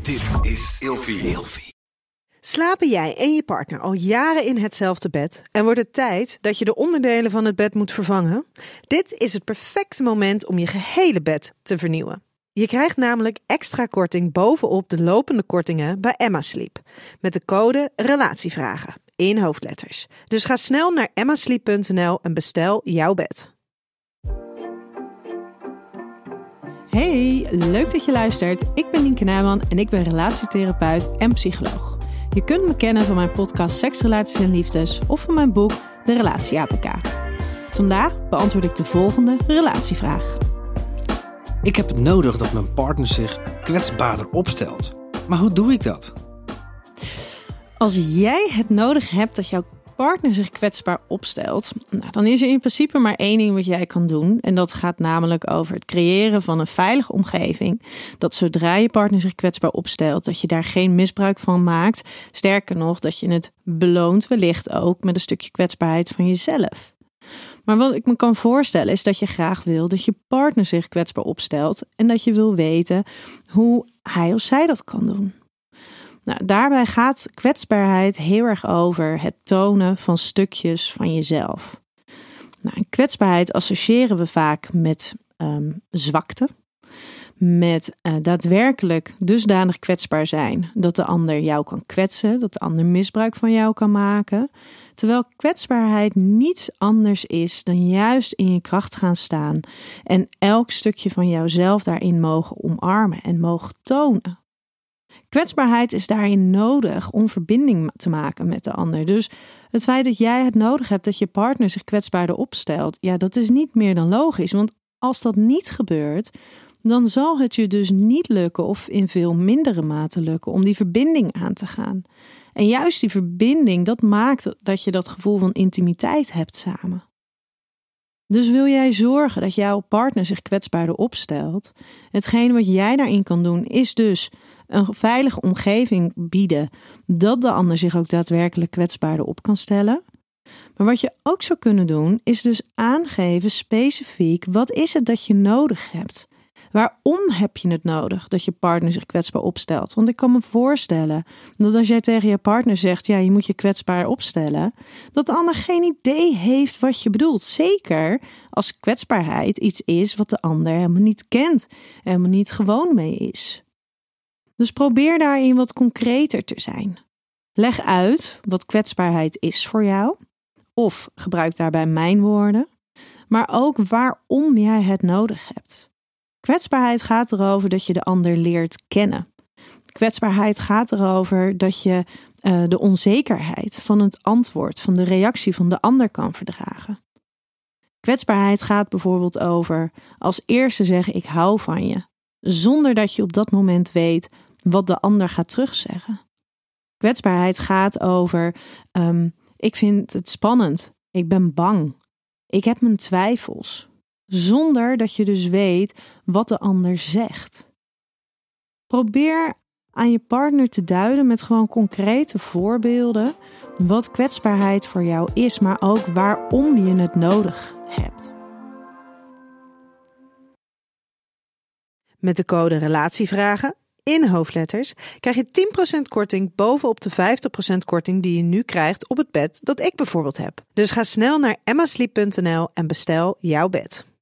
Dit is Ilfie. Slapen jij en je partner al jaren in hetzelfde bed en wordt het tijd dat je de onderdelen van het bed moet vervangen? Dit is het perfecte moment om je gehele bed te vernieuwen. Je krijgt namelijk extra korting bovenop de lopende kortingen bij Emma Sleep. Met de code RELATIEVRAGEN in hoofdletters. Dus ga snel naar emmasleep.nl en bestel jouw bed. Hey, leuk dat je luistert. Ik ben Nienke Nijman en ik ben relatietherapeut en psycholoog. Je kunt me kennen van mijn podcast Seks, Relaties en Liefdes of van mijn boek De Relatie APK. Vandaag beantwoord ik de volgende relatievraag. Ik heb het nodig dat mijn partner zich kwetsbaarder opstelt. Maar hoe doe ik dat? Als jij het nodig hebt dat jouw partner zich kwetsbaar opstelt, dan is er in principe maar één ding wat jij kan doen. En dat gaat namelijk over het creëren van een veilige omgeving. Dat zodra je partner zich kwetsbaar opstelt, dat je daar geen misbruik van maakt. Sterker nog, dat je het beloont wellicht ook met een stukje kwetsbaarheid van jezelf. Maar wat ik me kan voorstellen is dat je graag wil dat je partner zich kwetsbaar opstelt. En dat je wil weten hoe hij of zij dat kan doen. Nou, daarbij gaat kwetsbaarheid heel erg over het tonen van stukjes van jezelf. Nou, kwetsbaarheid associëren we vaak met zwakte. Met daadwerkelijk dusdanig kwetsbaar zijn dat de ander jou kan kwetsen. Dat de ander misbruik van jou kan maken. Terwijl kwetsbaarheid niets anders is dan juist in je kracht gaan staan. En elk stukje van jouzelf daarin mogen omarmen en mogen tonen. Kwetsbaarheid is daarin nodig om verbinding te maken met de ander. Dus het feit dat jij het nodig hebt dat je partner zich kwetsbaarder opstelt, ja, dat is niet meer dan logisch. Want als dat niet gebeurt, dan zal het je dus niet lukken of in veel mindere mate lukken om die verbinding aan te gaan. En juist die verbinding, dat maakt dat je dat gevoel van intimiteit hebt samen. Dus wil jij zorgen dat jouw partner zich kwetsbaarder opstelt? Hetgene wat jij daarin kan doen is dus een veilige omgeving bieden dat de ander zich ook daadwerkelijk kwetsbaarder op kan stellen. Maar wat je ook zou kunnen doen is dus aangeven specifiek wat is het dat je nodig hebt. Waarom heb je het nodig dat je partner zich kwetsbaar opstelt? Want ik kan me voorstellen dat als jij tegen je partner zegt, ja, je moet je kwetsbaar opstellen, dat de ander geen idee heeft wat je bedoelt. Zeker als kwetsbaarheid iets is wat de ander helemaal niet kent, helemaal niet gewoon mee is. Dus probeer daarin wat concreter te zijn. Leg uit wat kwetsbaarheid is voor jou. Of gebruik daarbij mijn woorden. Maar ook waarom jij het nodig hebt. Kwetsbaarheid gaat erover dat je de ander leert kennen. Kwetsbaarheid gaat erover dat je de onzekerheid van het antwoord, van de reactie van de ander kan verdragen. Kwetsbaarheid gaat bijvoorbeeld over als eerste zeggen ik hou van je. Zonder dat je op dat moment weet wat de ander gaat terugzeggen. Kwetsbaarheid gaat over ik vind het spannend, ik ben bang, ik heb mijn twijfels. Zonder dat je dus weet wat de ander zegt. Probeer aan je partner te duiden met gewoon concrete voorbeelden wat kwetsbaarheid voor jou is, maar ook waarom je het nodig hebt. Met de code RELATIEVRAGEN in hoofdletters krijg je 10% korting bovenop de 50% korting die je nu krijgt op het bed dat ik bijvoorbeeld heb. Dus ga snel naar emmasleep.nl en bestel jouw bed.